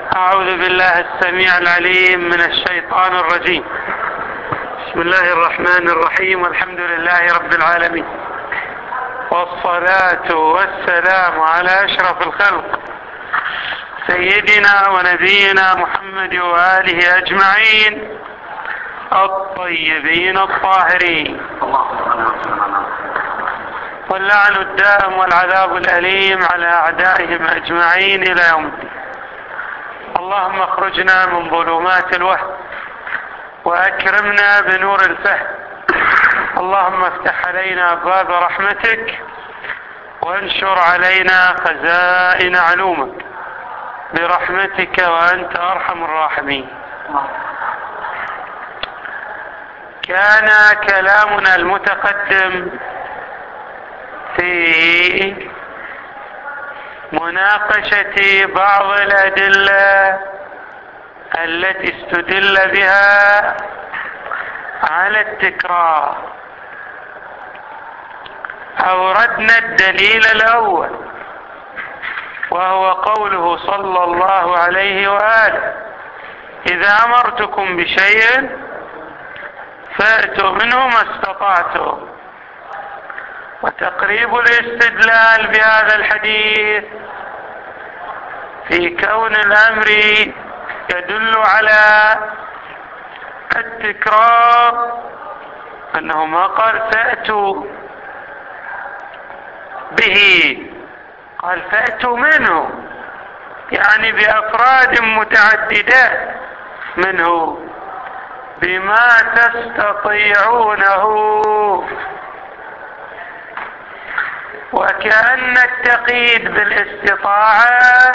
أعوذ بالله السميع العليم من الشيطان الرجيم. بسم الله الرحمن الرحيم، والحمد لله رب العالمين، والصلاة والسلام على أشرف الخلق سيدنا ونبينا محمد وآله أجمعين الطيبين الطاهرين، واللعن الدائم والعذاب الأليم على أعدائهم أجمعين إلى يوم الدين. اللهم اخرجنا من ظلمات الوهم وأكرمنا بنور الفهم. اللهم افتح علينا باب رحمتك وانشر علينا خزائن علومك برحمتك وأنت أرحم الراحمين. كان كلامنا المتقدم في مناقشة بعض الأدلة التي استدل بها على التكرار. أوردنا الدليل الأول وهو قوله صلى الله عليه وآله: إذا أمرتكم بشيء فأتوا منه ما استطعتم. وتقريب الاستدلال بهذا الحديث في كون الأمر يدل على التكرار أنه ما قال فأتوا به، قال فأتوا منه، يعني بأفراد متعددة منه بما تستطيعونه. وكأن التقييد بالاستطاعة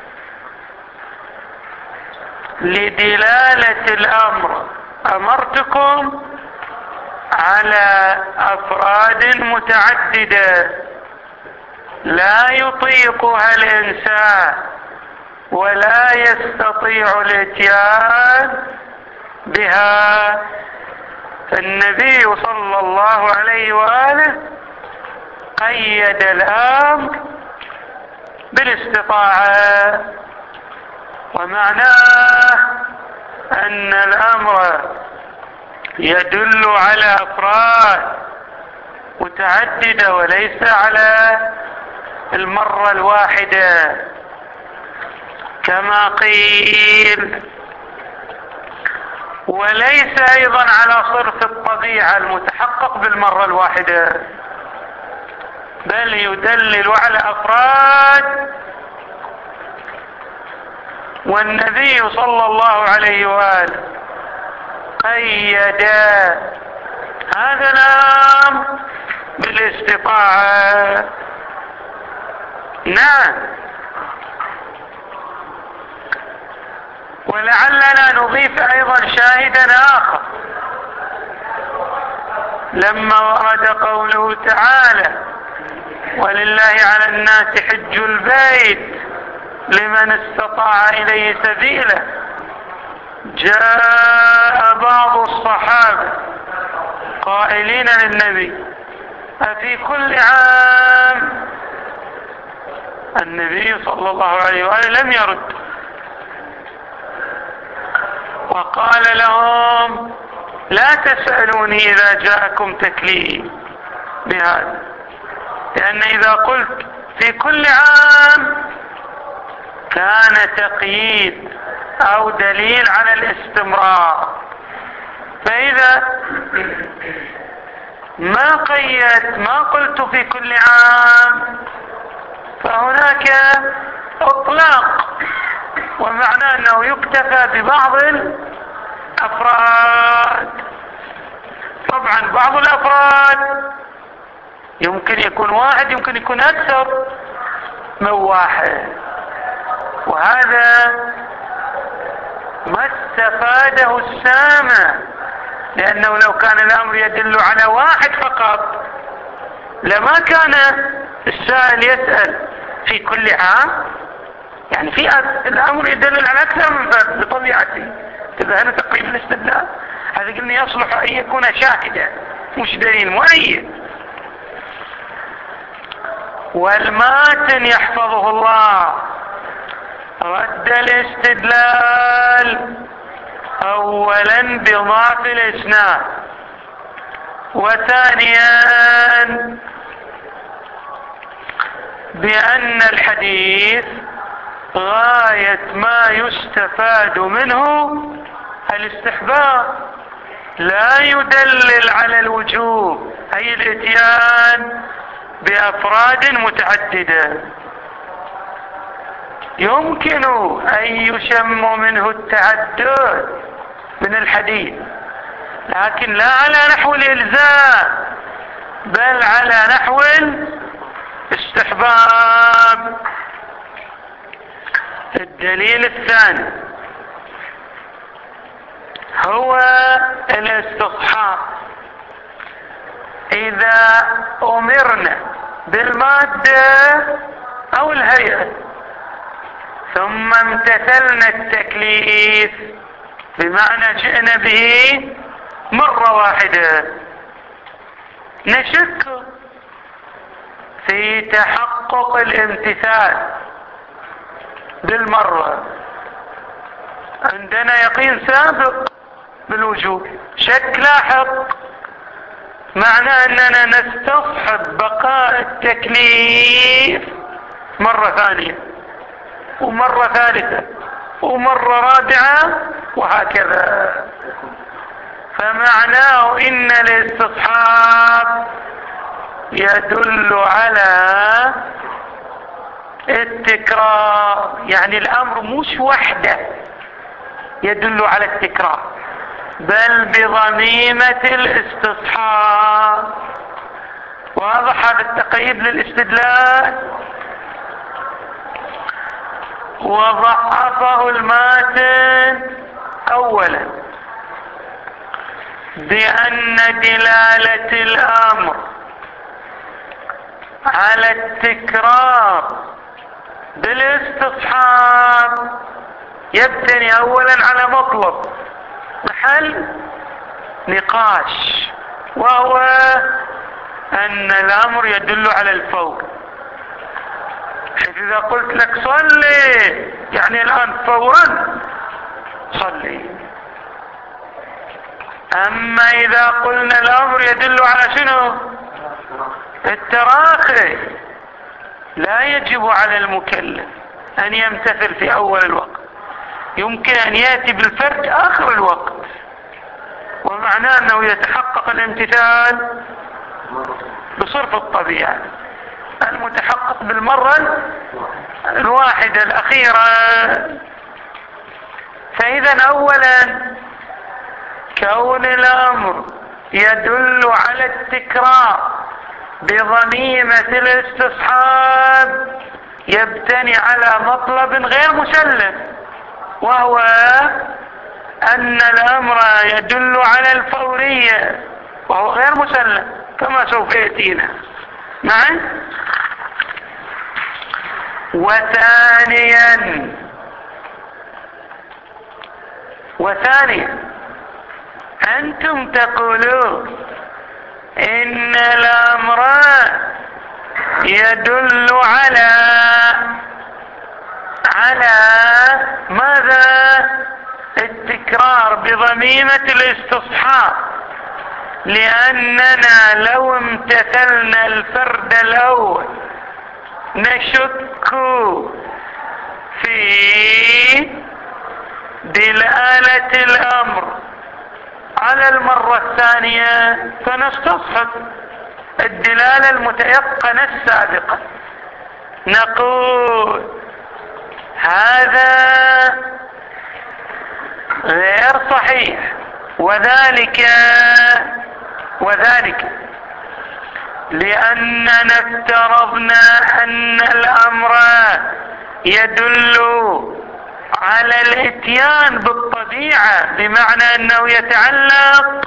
لدلالة الأمر، أمرتكم على أفراد متعددة لا يطيقها الإنسان ولا يستطيع الإتيان بها. فالنبي صلى الله عليه وآله قيد الأمر بالاستطاعة، ومعناه أن الأمر يدل على أفراد متعددة وليس على المرة الواحدة كما قيل، وليس أيضا على صرف الطبيعة المتحقق بالمرة الواحدة، بل يدلل على أفراد. والنبي صلى الله عليه وآله قيد هذا الأمر بالاستطاعة. نعم، ولعلنا نضيف أيضا شاهدا آخر لما ورد قوله تعالى: ولله على الناس حج البيت لمن استطاع إليه سبيلا. جاء بعض الصحابة قائلين للنبي: أفي كل عام؟ النبي صلى الله عليه وآله لم يرد، وقال لهم: لا تسألوني إذا جاءكم تكليف بهذا، لأن إذا قلت في كل عام كان تقييد أو دليل على الاستمرار، فإذا ما قيد ما قلت في كل عام فهناك إطلاق، ومعناه أنه يكتفى ببعض الأفراد. طبعا بعض الأفراد يمكن يكون واحد، يمكن يكون أكثر من واحد، وهذا ما استفاده السامع، لأنه لو كان الأمر يدل على واحد فقط لما كان السائل يسأل في كل عام. يعني في الأمر يدل على أكثر من فرد بطبيعته، إذا هنا تقييم الاستدلال هذا قلنا يصلح أن يكون شاهدا مش دليل مؤيد. والماتن يحفظه الله رد الاستدلال اولا بضعف الاسناد، وثانيا بان الحديث غاية ما يستفاد منه الاستحباب، لا يدلل على الوجوب، اي الاتيان بافراد متعددة يمكن ان يشم منه التعدد من الحديث، لكن لا على نحو الالزام بل على نحو الاستحباب. الدليل الثاني هو الاستصحاب. اذا امرنا بالمادة او الهيئة ثم امتثلنا التكليف بمعنى جئنا به مرة واحدة، نشك في تحقق الامتثال بالمرة، عندنا يقين سابق بالوجوب، شك لاحق، معنى اننا نستصحب بقاء التكليف مرة ثانية ومرة ثالثة ومرة رابعة وهكذا. فمعناه ان الاستصحاب يدل على التكرار، يعني الامر مش وحده يدل على التكرار بل بضميمة الاستصحاب. واضح هذا التقييد للاستدلال؟ وضعفه الماتن اولا بان دلالة الامر على التكرار بالاستصحاب يبتني اولا على مطلب محل نقاش، وهو ان الامر يدل على الفور. اذا قلت لك صلي يعني الان فورا صلي، اما اذا قلنا الامر يدل على شنو؟ التراخي، لا يجب على المكلف ان يمتثل في اول الوقت، يمكن ان ياتي بالفرد اخر الوقت، ومعناه انه يتحقق الامتثال بصرف الطبيعة، المتحقق بالمرة الواحدة الأخيرة. فإذا أولا كون الأمر يدل على التكرار بضميمة الاستصحاب يبتني على مطلب غير مسلم، وهو أن الأمر يدل على الفورية، وهو غير مسلم كما سوف يأتينا. نعم. وثانيا أنتم تقولون إن الأمر يدل على ماذا؟ التكرار بضميمة الاستصحاب، لأننا لو امتثلنا الفرد الأول نشك في دلالة الأمر على المرة الثانية، فنستصحب الدلالة المتيقنة السابقة، نقول هذا غير صحيح، وذلك لأننا افترضنا أن الأمر يدل على الاتيان بالطبيعة، بمعنى أنه يتعلق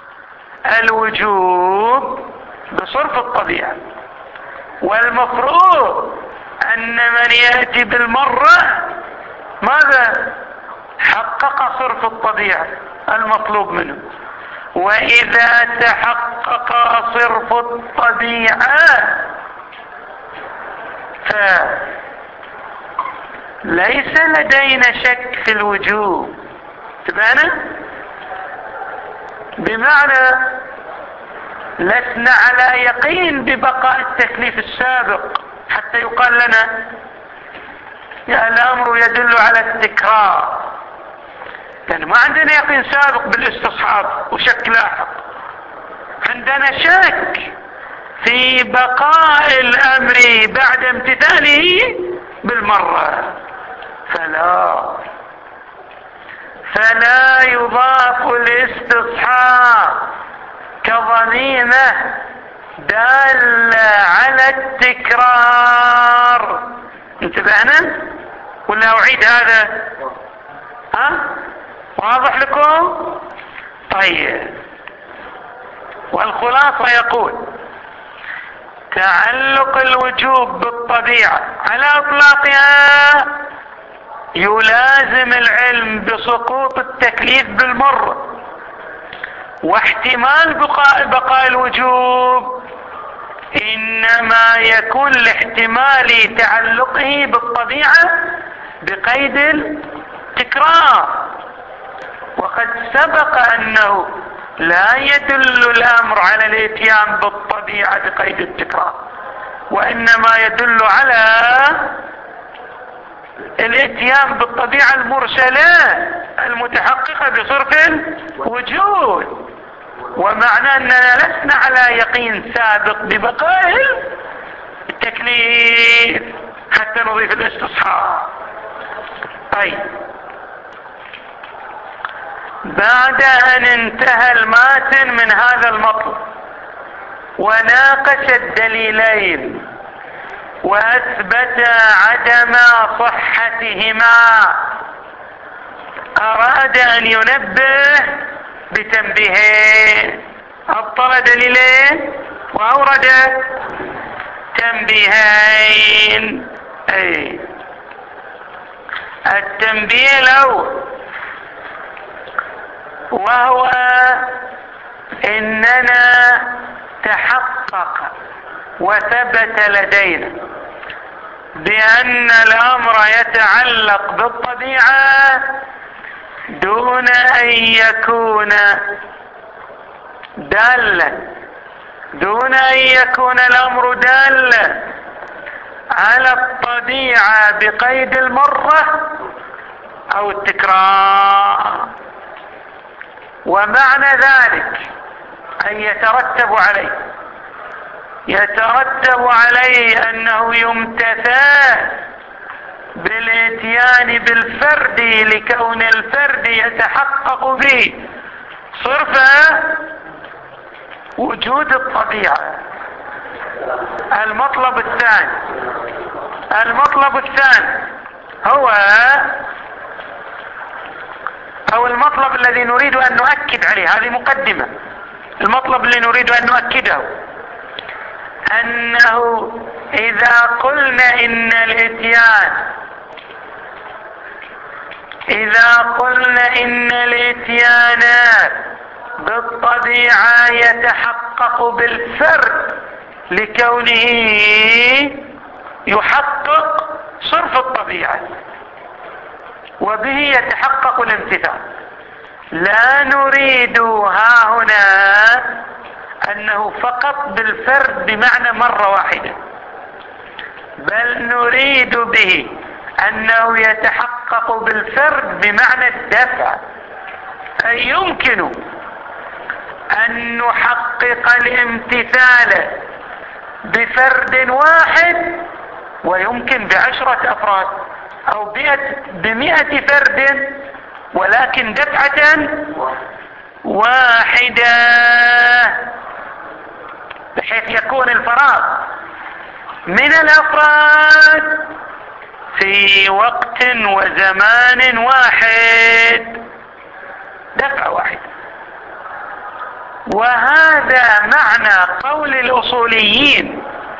الوجوب بصرف الطبيعة، والمفروض أن من يأتي بالمرة ماذا؟ حقق صرف الطبيعة المطلوب منه. وإذا تحقق صرف الطبيعة ليس لدينا شك في الوجوب. تبعنا؟ بمعنى لسنا على يقين ببقاء التكليف السابق حتى يقال لنا يا الأمر يدل على التكرار، لأن ما عندنا يقين سابق بالاستصحاب وشك لاحق، عندنا شك في بقاء الأمر بعد امتثاله بالمرة، فلا يضاف الاستصحاب كضميمة دالة على التكرار. انتبهنا ولا أعيد هذا؟ واضح لكم؟ طيب، والخلاصة يقول تعلق الوجوب بالطبيعة على اطلاقها يلازم العلم بسقوط التكليف بالمرة، واحتمال بقاء الوجوب انما يكون لاحتمال تعلقه بالطبيعة بقيد التكرار، وقد سبق انه لا يدل الامر على الاتيان بالطبيعة بقيد التكرار، وانما يدل على الاتيان بالطبيعة المرسلة المتحققة بصرف الوجود، ومعنى اننا لسنا على يقين سابق ببقاء التكليف حتى نضيف الاستصحاب. طيب، بعد ان انتهى الماتن من هذا المطلب وناقش الدليلين واثبت عدم صحتهما، اراد ان ينبه بتنبيهين، ابطل دليلين واورد تنبيهين. التنبيه الاول وهو اننا تحقق وثبت لدينا بان الامر يتعلق بالطبيعة دون ان يكون الامر دالا على الطبيعة بقيد المرة او التكرار، ومعنى ذلك ان يترتب عليه انه يمتثل بالاتيان بالفرد لكون الفرد يتحقق به صرف وجود الطبيعة. المطلب الثاني هو او المطلب الذي نريد ان نؤكد عليه، هذه مقدمة، المطلب اللي نريد ان نؤكده انه اذا قلنا ان الاتيان بالطبيعة يتحقق بالفرد لكونه يحقق صرف الطبيعة وبه يتحقق الامتثال، لا نريد هنا انه فقط بالفرد بمعنى مرة واحدة، بل نريد به انه يتحقق بالفرد بمعنى الدفع، اي يمكن ان نحقق الامتثال بفرد واحد ويمكن ب10 افراد او ب100 فرد، ولكن دفعة واحدة، بحيث يكون الفراغ من الافراد في وقت وزمان واحد، دفعة واحدة. وهذا معنى قول الاصوليين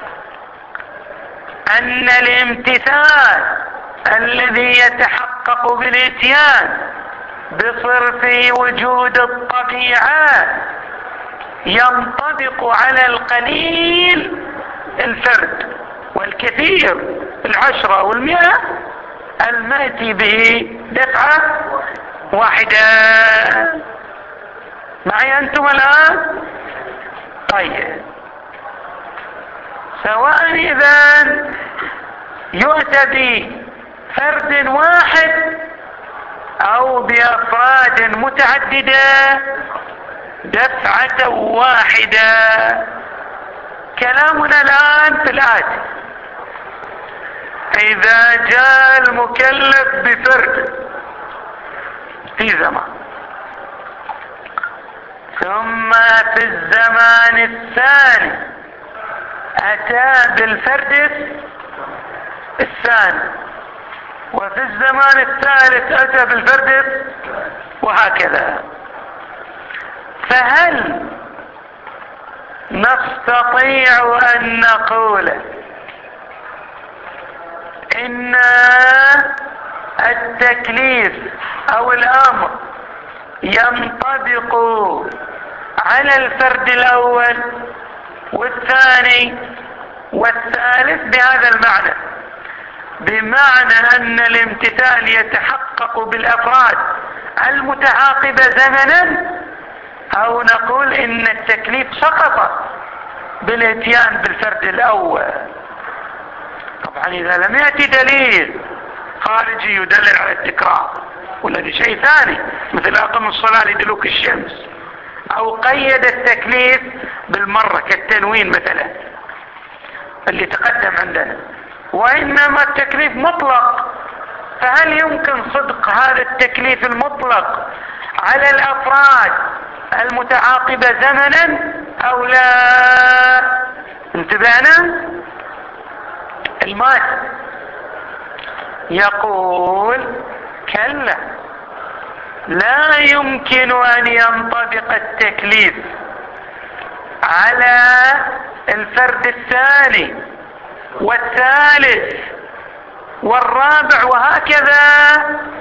ان الامتثال الذي يتحقق بالاتيان بصرف وجود الطبيعة ينطبق على القليل الفرد والكثير 10 و100 المأتي به دفعة واحدة. معي أنتم الآن؟ طيب، سواء إذن يؤتى بفرد واحد أو بأفراد متعددة دفعة واحدة. كلامنا الآن في الآتي: إذا جاء المكلف بفرد في زمان، ثم في الزمان الثاني أتى بالفرد الثاني، وفي الزمان الثالث أتى بالفرد، وهكذا، فهل نستطيع أن نقول إن التكليف أو الأمر ينطبق على الفرد الأول والثاني والثالث بهذا المعنى، بمعنى أن الامتثال يتحقق بالأفراد المتعاقبة زمنا، أو نقول إن التكليف سقط بالاتيان بالفرد الأول؟ طبعا إذا لم يأتي دليل خارجي يدلل على التكرار، والذي شيء ثاني، مثل أقم الصلاة لدلوك الشمس، أو قيد التكليف بالمرة كالتنوين مثلا اللي تقدم عندنا، وإنما التكليف مطلق. فهل يمكن صدق هذا التكليف المطلق على الأفراد المتعاقبة زمنا أو لا؟ انتبهنا؟ المات يقول كلا، لا يمكن أن ينطبق التكليف على الفرد الثاني والثالث والرابع وهكذا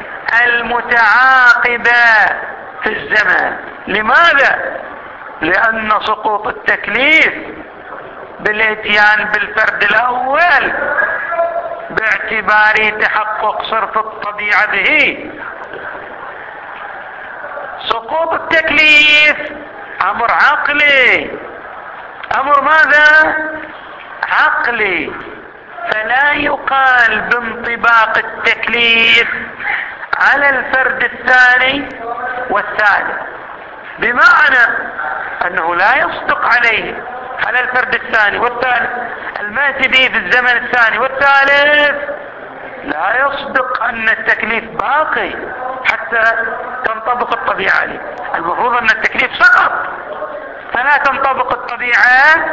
المتعاقبة في الزمن. لماذا؟ لأن سقوط التكليف بالاتيان بالفرد الأول باعتبار تحقق صرف الطبيعة به. سقوط التكليف أمر عقلي، أمر ماذا؟ عقلي، فلا يقال بانطباق التكليف على الفرد الثاني والثالث، بمعنى أنه لا يصدق عليه على الفرد الثاني والثالث المأتي به في الزمن الثاني والثالث، لا يصدق أن التكليف باقي حتى تنطبق الطبيعة عليه. المفروض أن التكليف سقط فلا تنطبق الطبيعة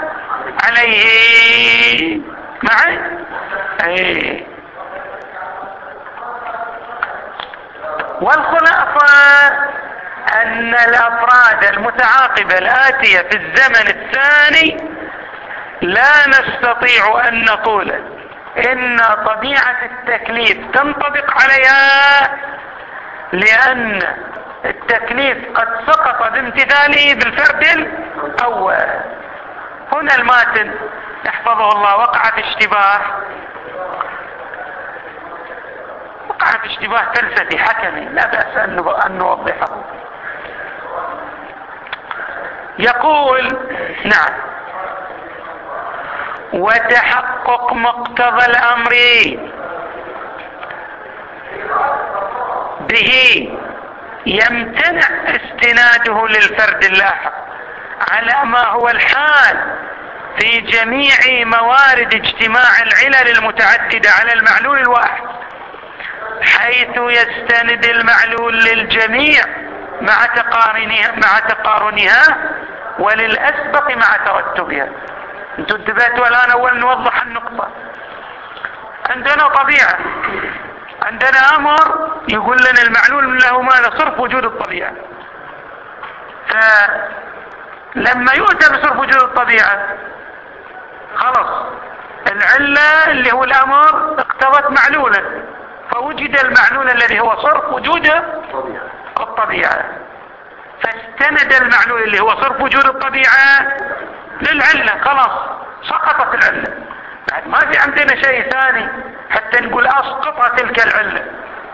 عليه. معي؟ ايه. والخلاصة أن الأفراد المتعاقبة الآتية في الزمن الثاني لا نستطيع أن نقول إن طبيعة التكليف تنطبق عليها، لأن التكليف قد سقط بامتثاله بالفرد الأول. هنا الماتن يحفظه الله وقع في اشتباه فلسفي حكمي، لا بأس أن نوضحه. يقول: نعم، وتحقق مقتضى الأمر به يمتنع استناده للفرد اللاحق على ما هو الحال في جميع موارد اجتماع العلل المتعددة على المعلول الواحد، حيث يستند المعلول للجميع مع تقارنها وللأسبق مع ترتبها. انتوا انتبهتوا الآن؟ أول نوضح النقطة. عندنا طبيعة، عندنا أمر يقول لنا المعلول له ماذا؟ صرف وجود الطبيعة. فلما يؤتى بصرف وجود الطبيعة خلاص العلة اللي هو الأمر اقتضت معلولا، فوجد المعلول الذي هو صرف وجود الطبيعة، فاستند المعلول اللي هو صرف وجود الطبيعة للعلة، خلاص سقطت العلة. بعد ما في عندنا شيء ثاني حتى نقول اسقطها تلك العلة.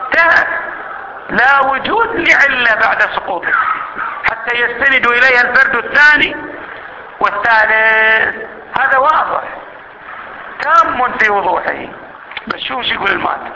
لا وجود لعلة بعد سقوطها حتى يستند اليها الفرد الثاني والثالث. هذا واضح تام في وضوحه. بس شو يقول الماتن؟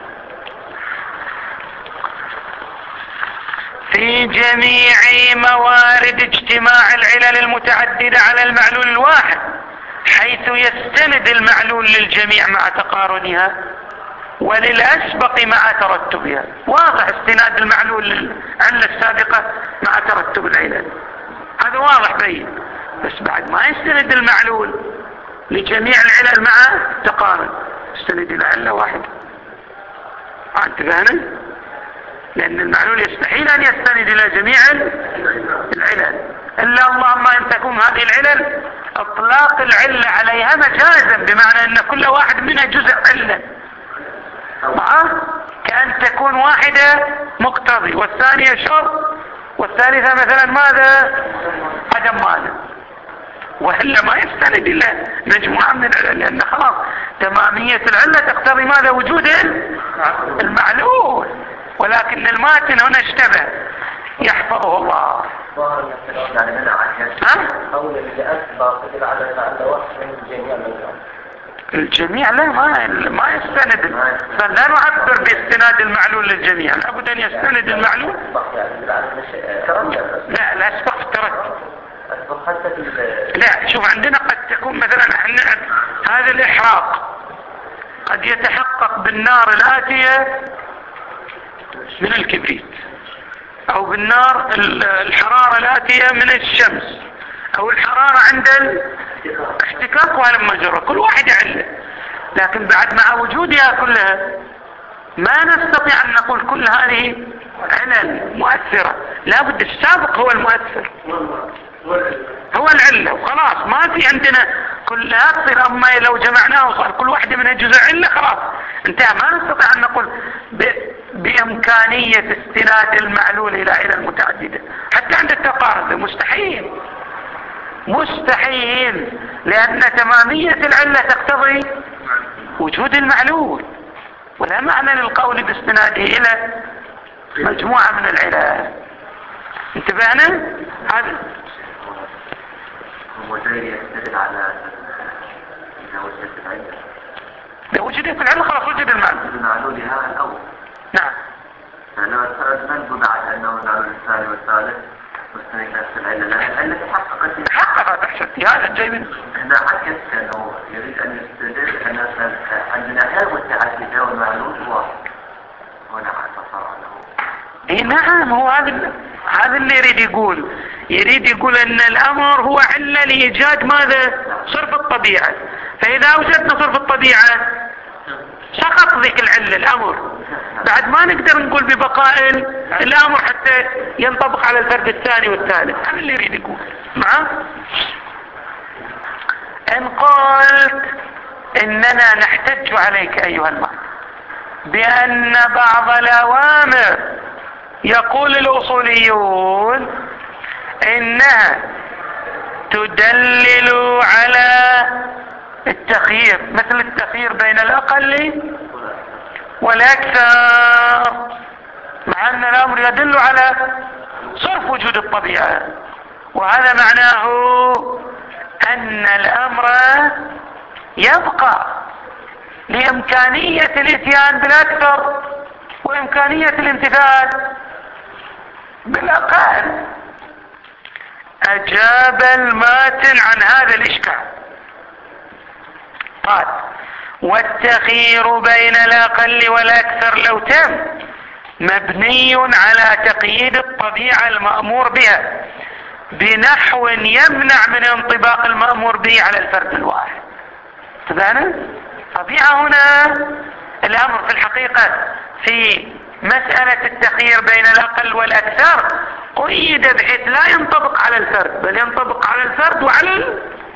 في جميع موارد اجتماع العلل المتعددة على المعلول الواحد، حيث يستند المعلول للجميع مع تقارنها وللأسبق مع ترتبها. واضح استناد المعلول للعلة السابقة مع ترتب العلل، هذا واضح بين. بس بعد ما يستند المعلول لجميع العلل مع تقارن، يستند إلى علة واحدة. انتبهنا؟ لأن المعلول يستحيل أن يستند إلى جميع العلل، إلا اللهم أن تكون هذه العلل اطلاق العلة عليها مجازا، بمعنى أن كل واحد منها جزء علة، كأن تكون واحدة مقتضي والثانية شرط والثالثة مثلا ماذا؟ عدم مانع. وإلا ما يستند إلا مجموعة من العلل، لأن خلاص تمامية العلة تقتضي ماذا؟ وجود المعلول. ولكن الماتن هنا اشتبه، يحفظه الله. الجميع لا، ما يستند. فلا نعبر باستناد المعلول للجميع، لابد ان يستند المعلول. لا الاسبق في الترتب. لا شوف، عندنا قد تكون مثلا هذا الاحراق قد يتحقق بالنار الآتية من الكبريت، او بالنار الحرارة الآتية من الشمس، او الحرارة عند الاحتكاك ولما جرى، كل واحد علة. لكن بعد مع وجودها كلها ما نستطيع ان نقول كل هذه علل مؤثرة. لابد السابق هو المؤثر، هو العلة وخلاص. ما في عندنا كلها تصير، اما لو جمعناه وصار كل واحدة منها جزء علة خلاص انتهى. ما نستطيع ان نقول بامكانية استناد المعلول الى علل متعددة حتى عند التقارب، مستحيل مستحيل، لان تمامية العلة تقتضي وجود المعلول، ولا معنى للقول باستناده الى مجموعة من العلل. انتبهنا؟ هذا هو زي يستدل على إذا وجدت العلة، لو وجدت العلة خلاص وجد المعلول. المعلول هذا الأول. نعم. لو ننظر على أنه المعلول الثاني والثالث مستند نفس العلة، لأن العلة تحققت أحسنتي. هذا الجاي منه. هنا عكس أنه يريد أن يستدل أن عندنا غير متعددة والمعلول واحد. هنا صار له. نعم، هو هذا اللي يريد يقول ان الامر هو علة لايجاد ماذا؟ صرف الطبيعة. فاذا وجدنا صرف الطبيعة سقط ذيك العلة الامر، بعد ما نقدر نقول ببقاء الامر حتى ينطبق على الفرد الثاني والثالث. هذا اللي يريد يقول. معه ان قلت اننا نحتج عليك ايها المعنى بان بعض الاوامر يقول الأصوليون إنها تدلل على التخيير، مثل التخيير بين الأقل والأكثر، مع أن الأمر يدل على صرف وجود الطبيعة. وهذا معناه أن الأمر يبقى لإمكانية الإتيان بالأكثر وإمكانية الامتثال بالأقل. أجاب الماتن عن هذا الإشكال قال: والتخيير بين الأقل والأكثر لو تم مبني على تقييد الطبيعة المأمور بها بنحو يمنع من انطباق المأمور به على الفرد الواحد. تبعنا؟ طبيعة هنا الأمر في الحقيقة في مسألة التخيير بين الأقل والأكثر قيد بحيث لا ينطبق على الفرد، بل ينطبق على الفرد وعلى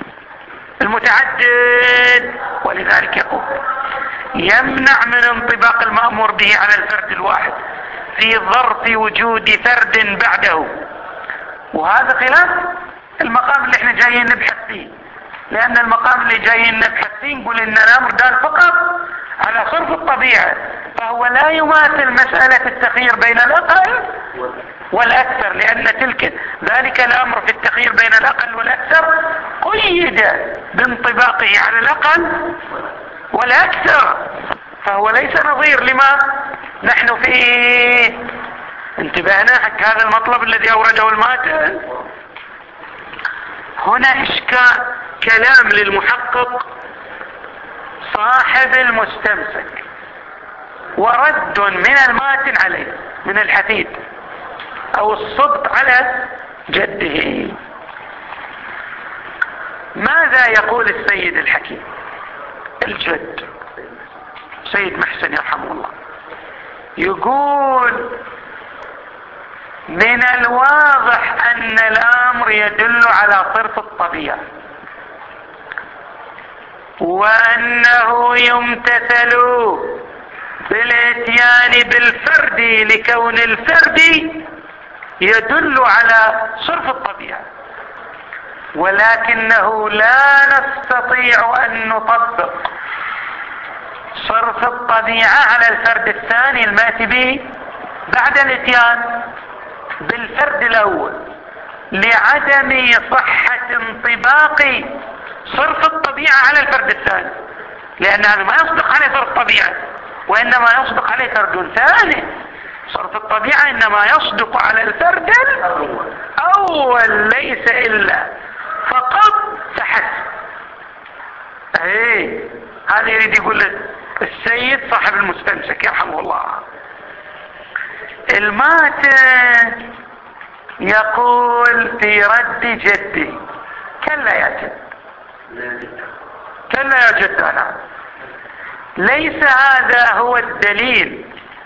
المتعدد. ولذلك يقول يمنع من انطباق المأمور به على الفرد الواحد في ظرف وجود فرد بعده. وهذا خلاف المقام اللي احنا جايين نبحث فيه، لأن المقام اللي جايين نبحث فيه نقول إن الأمر دال فقط على صرف الطبيعة، فهو لا يماثل مسألة التخيير بين الأقل والأكثر، لأن ذلك الأمر في التخيير بين الأقل والأكثر قيد بانطباقه على الأقل والأكثر، فهو ليس نظير لما نحن فيه. انتبهنا حق هذا المطلب الذي أورده الماتن. هنا إشكال كلام للمحقق صاحب المستمسك ورد من الماتن عليه من الحفيد او الصبت على جده. ماذا يقول السيد الحكيم الجد سيد محسن يرحمه الله؟ يقول من الواضح ان الامر يدل على صرف الطبيعة وانه يمتثل بالاتيان بالفرد لكون الفرد يدل على صرف الطبيعة، ولكنه لا نستطيع ان نطبق صرف الطبيعة على الفرد الثاني الماتي به بعد الاتيان بالفرد الاول لعدم صحة انطباق صرف الطبيعة على الفرد الثاني، لان هذا ما يصدق عليه صرف الطبيعة وانما يصدق عليه فرد ثاني. صرف الطبيعة انما يصدق على الفرد الاول ليس الا فقط فحسب. هذا يريد يقول السيد صاحب المستمسك يرحمه الله. الماتن يقول في رد جدي كلا يا جد، كلا يا جدنا، ليس هذا هو الدليل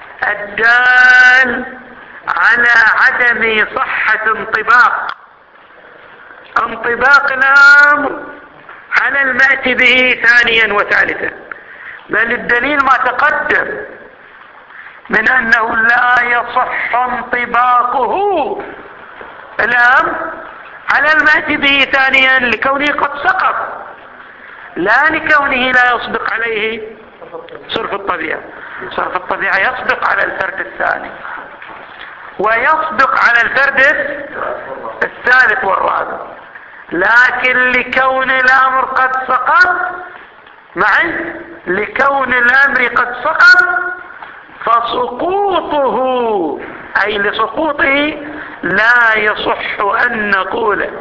الدال على عدم صحة انطباق الامر على المأتي به ثانيا وثالثا، بل الدليل ما تقدم من انه لا يصح انطباقه الامر على المأتي به ثانيا لكونه قد سقط، لا لكونه لا يصدق عليه صرف الطبيعة. صرف الطبيعة يصدق على الفرد الثاني ويصدق على الفرد الثالث والرابع، لكن لكون الامر قد سقط لكون الامر قد سقط فسقوطه اي لسقوطه لا يصح ان نقول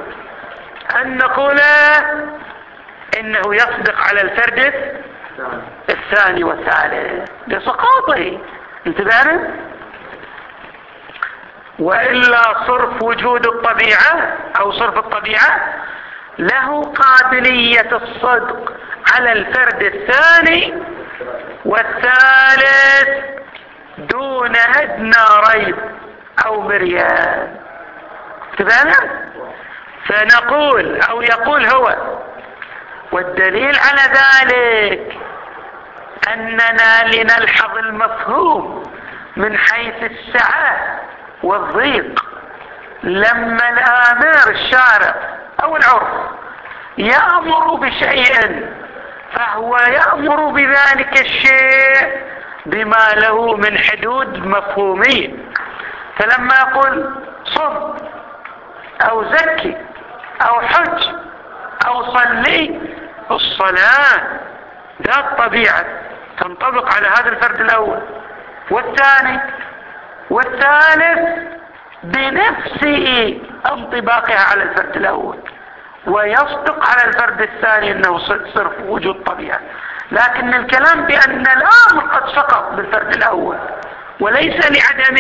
انه يصدق على الفرد الثاني والثالث لسقوطه. انتبهنا؟ وإلا صرف وجود الطبيعة أو صرف الطبيعة له قابلية الصدق على الفرد الثاني والثالث دون أدنى ريب أو مريان. انتبهنا؟ فنقول أو يقول هو والدليل على ذلك أننا لنلحظ المفهوم من حيث السعة والضيق لما الآمر الشارع أو العرف يأمر بشيء فهو يأمر بذلك الشيء بما له من حدود مفهومية. فلما يقول صم أو زكي أو حج أو صلي، الصلاة ذات طبيعة تنطبق على هذا الفرد الأول والثاني والثالث بنفسه انطباقها على الفرد الأول، ويصدق على الفرد الثاني أنه صرف وجود طبيعة. لكن الكلام بأن الأمر قد سقط بالفرد الأول وليس لعدم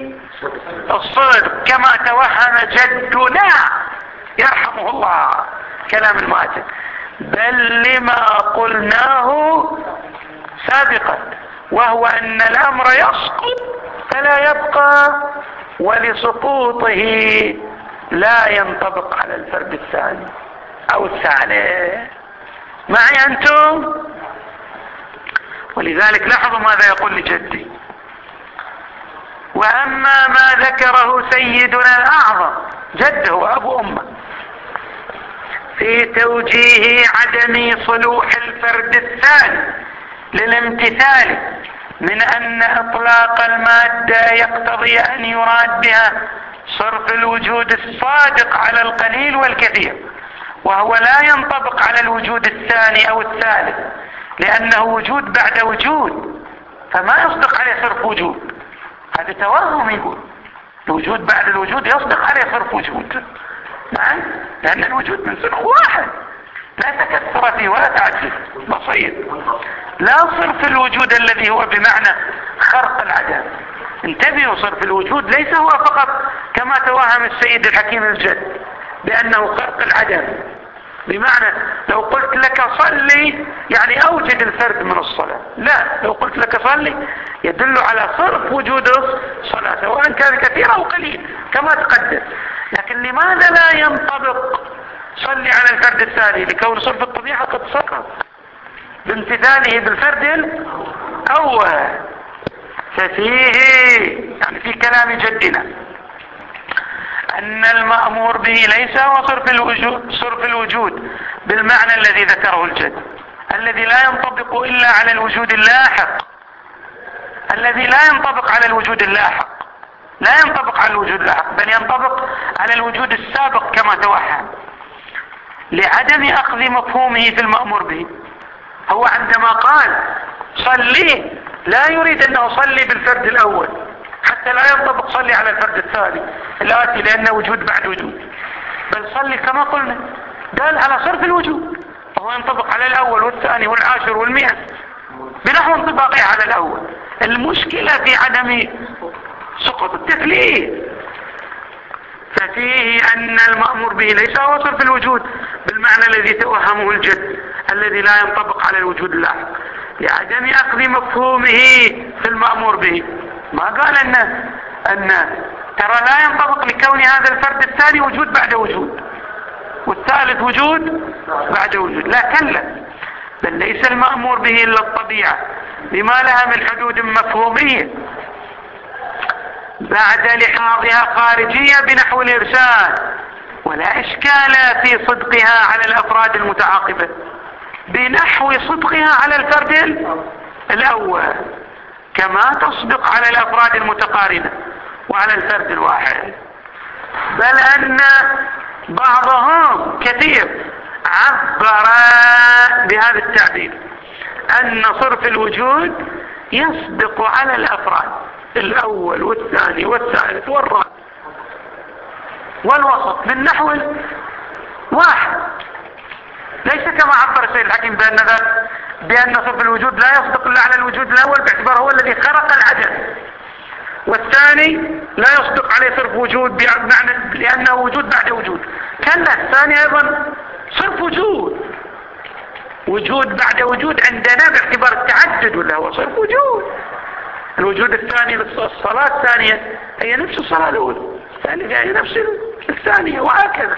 الصدق كما توهم جدنا يرحمه الله كلام الماتن، بل لما قلناه سابقا وهو أن الأمر يسقط فلا يبقى ولسقوطه لا ينطبق على الفرد الثاني أو الثالث. معي أنتم؟ ولذلك لاحظوا ماذا يقول لجدي: وأما ما ذكره سيدنا الأعظم جده وأبو أمه في توجيه عدم صلوح الفرد الثاني للامتثال من أن إطلاق المادة يقتضي أن يراد بها صرف الوجود الصادق على القليل والكثير، وهو لا ينطبق على الوجود الثاني أو الثالث، لأنه وجود بعد وجود، فما يصدق عليه صرف وجود. هذا توهم. يقول الوجود بعد الوجود يصدق عليه صرف وجود، نعم، لأن الوجود من صنع واحد لا تكثر فيه ولا تعدد، بسيط. لا صرف الوجود الذي هو بمعنى خرق العدم. انتبهوا، صرف الوجود ليس هو فقط كما توهم السيد الحكيم الجد بأنه خرق العدم، بمعنى لو قلت لك صلي يعني أوجد الفرد من الصلاة. لا، لو قلت لك صلي يدل على صرف وجود الصلاة سواء كان كثير أو قليل كما تقدم. لكن لماذا لا ينطبق صلي على الفرد الثاني؟ لكون صرف الطبيعة قد سقط بامتثاله بالفرد الأول. ففيه يعني في كلام جدنا أن المأمور به ليس هو صرف الوجود بالمعنى الذي ذكره الجد، الذي لا ينطبق إلا على الوجود اللاحق، الذي لا ينطبق على الوجود اللاحق، لا ينطبق على الوجود اللاحق، بل ينطبق على الوجود السابق كما توهم، لعدم أخذ مفهومه في المأمور به. هو عندما قال صلي لا يريد أنه صلي بالفرد الأول حتى لا ينطبق صلي على الفرد الثاني الآتي لأنه وجود بعد وجود، بل صلي كما قلنا دال على صرف الوجود، وهو ينطبق على الأول والثاني والعاشر والمئة بنحو انطباقه على الأول. المشكلة في عدم سقوط التكليف. ففيه أن المأمور به ليس هو صرف الوجود بالمعنى الذي توهمه الجد، الذي لا ينطبق على الوجود اللاحق، لعدم أخذ مفهومه في المأمور به. ما قال أن ترى لا ينطبق لكون هذا الفرد الثاني وجود بعد وجود والثالث وجود بعد وجود، لا كلا، بل ليس المأمور به إلا الطبيعة بما لها من حدود مفهومية بعد لحاظها خارجية بنحو الإرسال، ولا إشكال في صدقها على الأفراد المتعاقبة بنحو صدقها على الفرد الأول، كما تصدق على الأفراد المتقارنة وعلى الفرد الواحد. بل أن بعضهم كثير عبر بهذا التعبير أن صرف الوجود يصدق على الأفراد الأول والثاني والثالث والرابع والوسط من نحو واحد، ليس كما عبر السيد الحكيم بأن صرف الوجود لا يصدق إلا على الوجود الأول باعتبار هو الذي خرق العدم، والثاني لا يصدق عليه صرف وجود بمعنى لأنه وجود بعد وجود. كلا، الثاني أيضا صرف وجود بعد وجود عندنا باعتبار التعدد، ولا هو صرف وجود. الوجود الثاني للصلاة الثانية هي نفس الصلاة الأولى، الثانية هي نفس الثانية، وهكذا.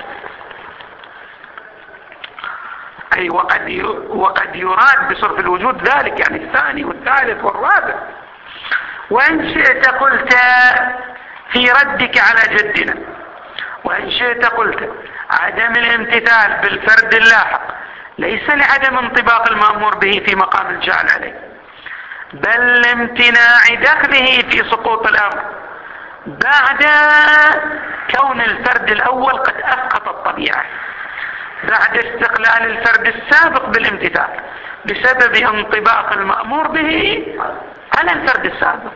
أي وقد يراد بصرف الوجود ذلك يعني الثاني والثالث والرابع. وإن شئت قلت في ردك على جدنا، وإن شئت قلت عدم الامتثال بالفرد اللاحق ليس لعدم انطباق المأمور به في مقام الجعل عليه، بل لامتناع دخله في سقوط الأمر بعد كون الفرد الأول قد أسقط الطبيعة، بعد استقلال الفرد السابق بالامتثال بسبب انطباق المأمور به على الفرد السابق.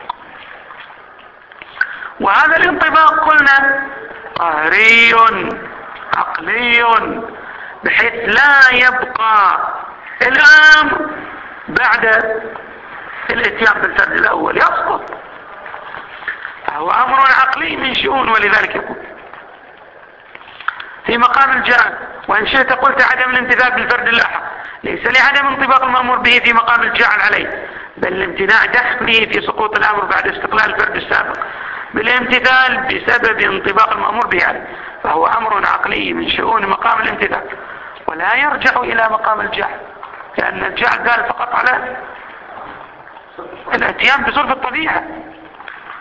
وهذا الانطباق قلنا قهري عقلي بحيث لا يبقى الأمر بعد الاتيان بالفرد الأول، يسقط، فهو أمر عقلي من شؤون. ولذلك يقول في مقام الجعل وإن شئت قلت عدم الامتثال بالفرد اللاحق ليس لعدم انطباق المأمور به في مقام الجعل عليه، بل لامتناع دخله في سقوط الأمر بعد استقلال الفرد السابق بالامتثال بسبب انطباق المأمور به عليه، فهو أمر عقلي من شؤون مقام الامتثال ولا يرجع إلى مقام الجعل، لأن الجعل دال فقط على الاتيان بصرف الطبيعة.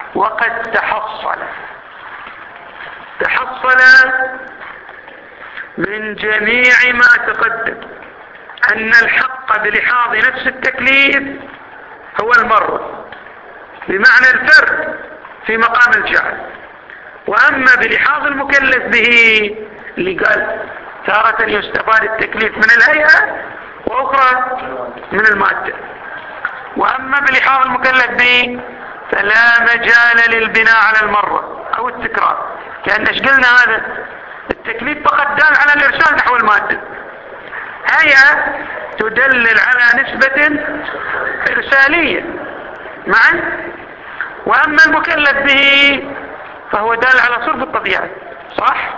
وقد تحصل من جميع ما تقدم أن الحق بلحاظ نفس التكليف هو المرة بمعنى الفرد في مقام الجعل، وأما بلحاظ المكلف به اللي قال تارة يستفاد التكليف من الهيئة وأخرى من المادة، وأما بلحاظ المكلف به فلا مجال للبناء على المرة أو التكرار، كأن قلنا هذا التكليف فقط دال على الإرسال نحو المادة، هيئة تدلل على نسبة إرسالية معا، وأما المكلف به فهو دال على صرف الطبيعة. صح؟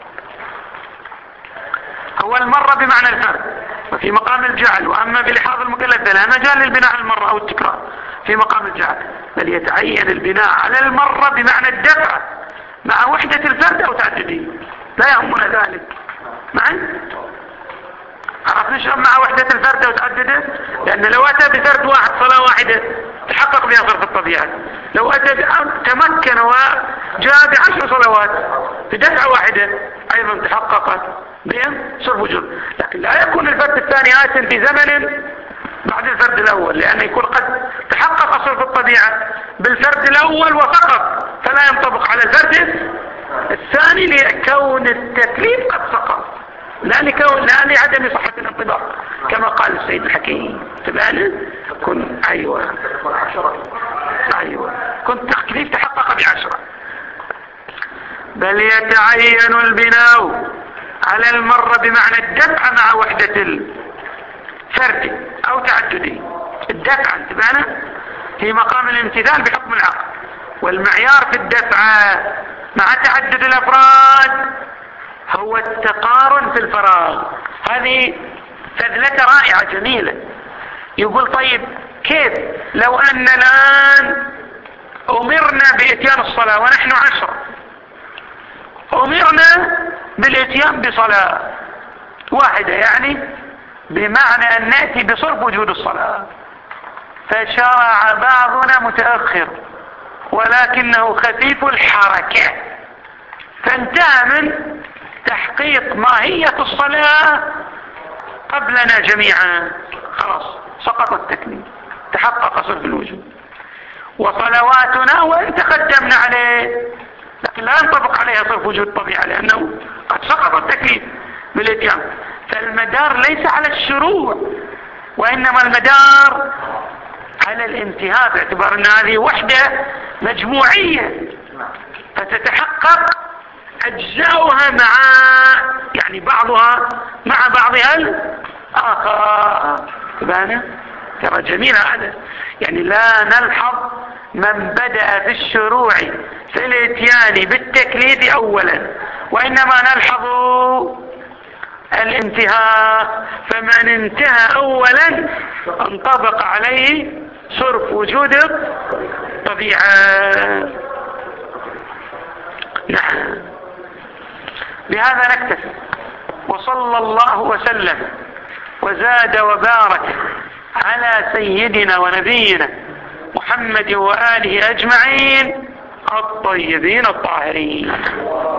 هو المرة بمعنى الفرد وفي مقام الجعل، وأما بلحاظ المكلف فلا مجال للبناء على المرة أو التكرار في مقام الجعل، بل يتعين البناء على المرة بمعنى الدفع مع وحدة الفرد أو تعدده، لا يهمنا ذلك معا. عرفنا شو مع وحدة الفرد أو تعدده؟ لأن لو أتى بفرد واحد صلاة واحدة تحقق بها صرف الطبيعة، لو أتى تمكن وجاء ب10 صلوات بدفعة واحدة أيضا تحققت بهم صرف وجود، لكن لا يكون الفرد الثاني آت في زمن بعد الفرد الأول، لأنه يكون قد تحقق صرف الطبيعة بالفرد الأول وسقط، فلا ينطبق على الفرد الثاني لكون التكليف قد سقط، لا لعدم صحة الانطباق كما قال السيد الحكيم. تبعنا أيوة كنت تكليف تحقق ب10، بل يتعين البناء على المرة بمعنى الدفع مع وحدة الفرد أو تعدده، الدفع تبعنا في مقام الامتثال بحكم العقل، والمعيار في الدفع مع تعدد الأفراد هو التقارن في الفراغ. هذه فذلة رائعة جميلة. يقول طيب كيف لو أن الآن أمرنا بإتيان الصلاة ونحن 10، أمرنا بالإتيان بصلاة واحدة، يعني بمعنى أن نأتي بصرف وجود الصلاة، فشرع بعضنا متأخر ولكنه خفيف الحركة، فانتهى من تحقيق ماهية الصلاة قبلنا جميعا، خلاص سقط التكليف، تحقق صرف الوجود، وصلواتنا وإن تقدمنا عليه لكن لا ينطبق عليها صرف وجود طبيعي لأنه قد سقط التكليف بالإتيان. فالمدار ليس على الشروع وإنما المدار على الانتهاء، باعتبار أن هذه وحدة مجموعية فتتحقق أجزاؤها يعني بعضها مع بعضها الآخر. ترى جميل هذا، يعني لا نلحظ من بدأ في الشروع في الاتيان بالتكليف أولا، وإنما نلحظ الانتهاء، فمن انتهى أولا انطبق عليه صرف وجود الطبيعة. نعم، بهذا نكتفي، وصلى الله وسلم وزاد وبارك على سيدنا ونبينا محمد وآله أجمعين الطيبين الطاهرين.